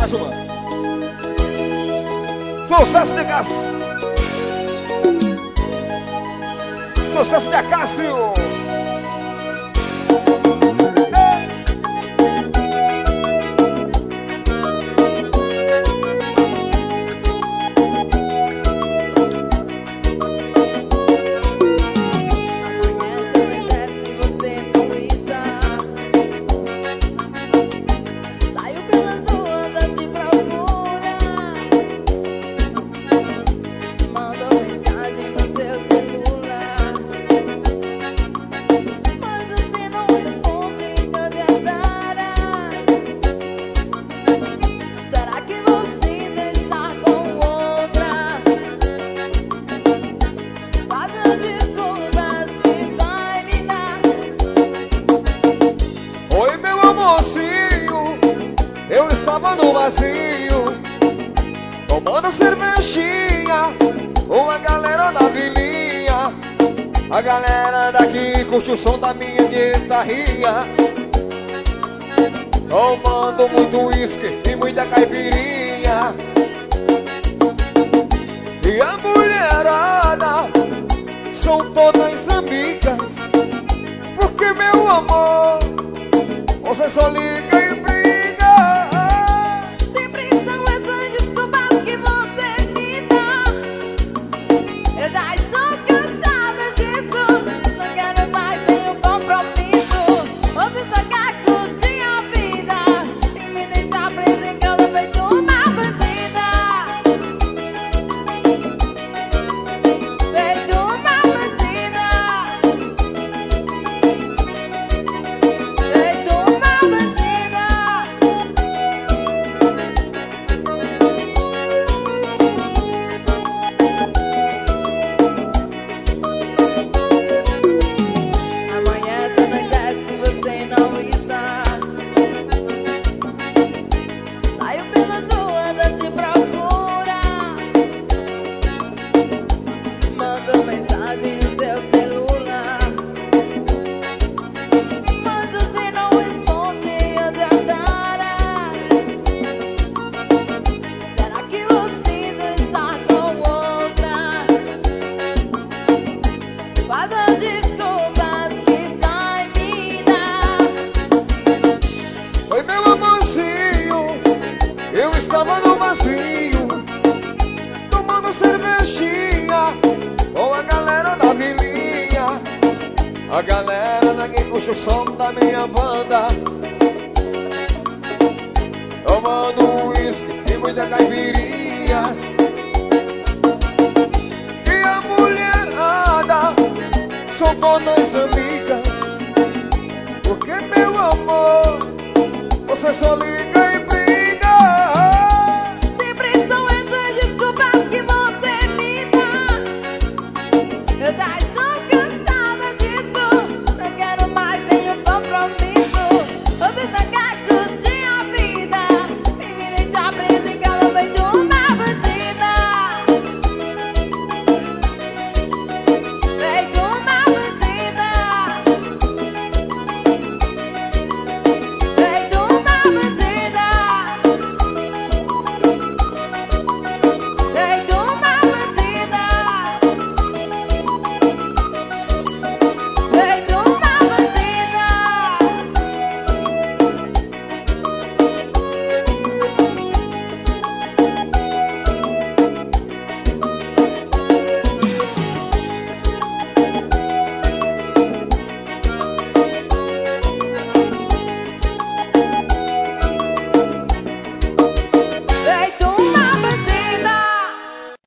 Mais uma. Sucesso de Cássio. Sucesso de Acácio. Eu estava no vazio, tomando cervejinha com a galera da vilinha. A galera daqui curte o som da minha guitarrinha, tomando muito uísque e muita caipirinha. E a mulherada são todas amigas, porque meu amor, você só liga e briga. Sempre são essas desculpas que você me dá. Eu já estou cansada disso, não quero mais nenhum compromisso. Você só quer curtir a vida e me deixar presa em casa feito uma bandida. Feito uma bandida. Feito uma bandida. Amanhã essa noite se você não está. Saio pelas ruas a te procura, mando mensagem no seu celular, mas você não responde a cara. Será que você já está com outra? Faz as desculpas que vai me dar. Oi, meu amorzinho, eu estava no vazio, tomando cervejinha com a galera da vilinha. A galera daqui puxa o som da minha banda, tomando uísque e muita caipirinha. E a mulherada são todas amigas, porque meu amor, você só liga